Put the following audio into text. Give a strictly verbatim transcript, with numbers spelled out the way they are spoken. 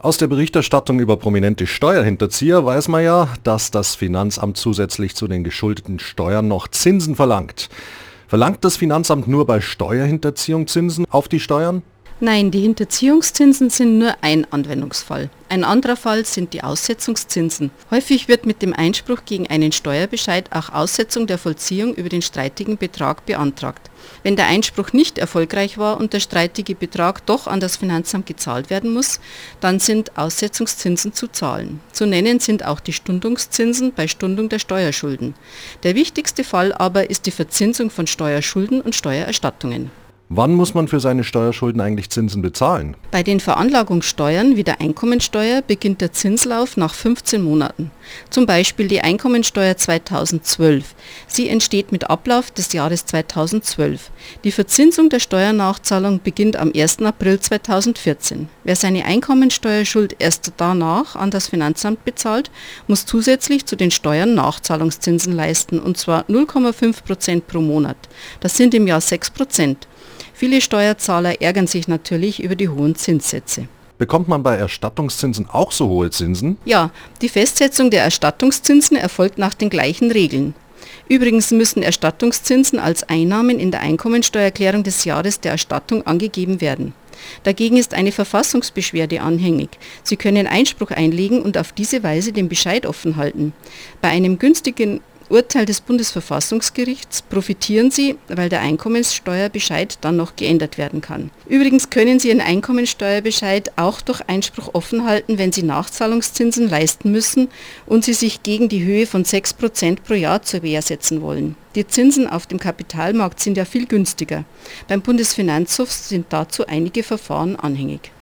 Aus der Berichterstattung über prominente Steuerhinterzieher weiß man ja, dass das Finanzamt zusätzlich zu den geschuldeten Steuern noch Zinsen verlangt. Verlangt das Finanzamt nur bei Steuerhinterziehung Zinsen auf die Steuern? Nein, die Hinterziehungszinsen sind nur ein Anwendungsfall. Ein anderer Fall sind die Aussetzungszinsen. Häufig wird mit dem Einspruch gegen einen Steuerbescheid auch Aussetzung der Vollziehung über den streitigen Betrag beantragt. Wenn der Einspruch nicht erfolgreich war und der streitige Betrag doch an das Finanzamt gezahlt werden muss, dann sind Aussetzungszinsen zu zahlen. Zu nennen sind auch die Stundungszinsen bei Stundung der Steuerschulden. Der wichtigste Fall aber ist die Verzinsung von Steuerschulden und Steuererstattungen. Wann muss man für seine Steuerschulden eigentlich Zinsen bezahlen? Bei den Veranlagungssteuern wie der Einkommensteuer beginnt der Zinslauf nach fünfzehn Monaten. Zum Beispiel die Einkommensteuer zweitausendzwölf. Sie entsteht mit Ablauf des Jahres zweitausendzwölf. Die Verzinsung der Steuernachzahlung beginnt am ersten April zweitausendvierzehn. Wer seine Einkommensteuerschuld erst danach an das Finanzamt bezahlt, muss zusätzlich zu den Steuern Nachzahlungszinsen leisten, und zwar null Komma fünf Prozent pro Monat. Das sind im Jahr sechs Prozent. Viele Steuerzahler ärgern sich natürlich über die hohen Zinssätze. Bekommt man bei Erstattungszinsen auch so hohe Zinsen? Ja, die Festsetzung der Erstattungszinsen erfolgt nach den gleichen Regeln. Übrigens müssen Erstattungszinsen als Einnahmen in der Einkommensteuererklärung des Jahres der Erstattung angegeben werden. Dagegen ist eine Verfassungsbeschwerde anhängig. Sie können Einspruch einlegen und auf diese Weise den Bescheid offen halten. Bei einem günstigen Urteil des Bundesverfassungsgerichts profitieren Sie, weil der Einkommenssteuerbescheid dann noch geändert werden kann. Übrigens können Sie Ihren Einkommenssteuerbescheid auch durch Einspruch offen halten, wenn Sie Nachzahlungszinsen leisten müssen und Sie sich gegen die Höhe von sechs Prozent pro Jahr zur Wehr setzen wollen. Die Zinsen auf dem Kapitalmarkt sind ja viel günstiger. Beim Bundesfinanzhof sind dazu einige Verfahren anhängig.